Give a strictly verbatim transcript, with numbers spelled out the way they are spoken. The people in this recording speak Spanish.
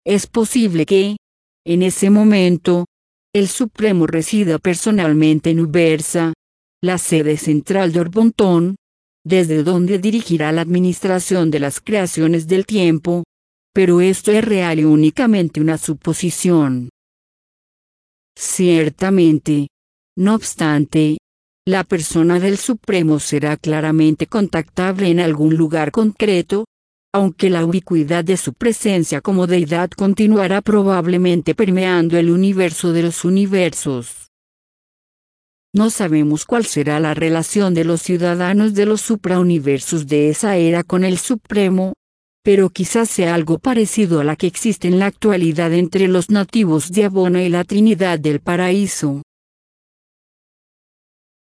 Es posible que, en ese momento, el Supremo resida personalmente en Ubersa, la sede central de Orbontón, desde donde dirigirá la administración de las creaciones del tiempo, pero esto es real y únicamente una suposición. Ciertamente, no obstante, la persona del Supremo será claramente contactable en algún lugar concreto, aunque la ubicuidad de su presencia como deidad continuará probablemente permeando el universo de los universos. No sabemos cuál será la relación de los ciudadanos de los suprauniversos de esa era con el Supremo, pero quizás sea algo parecido a la que existe en la actualidad entre los nativos de Abona y la Trinidad del Paraíso.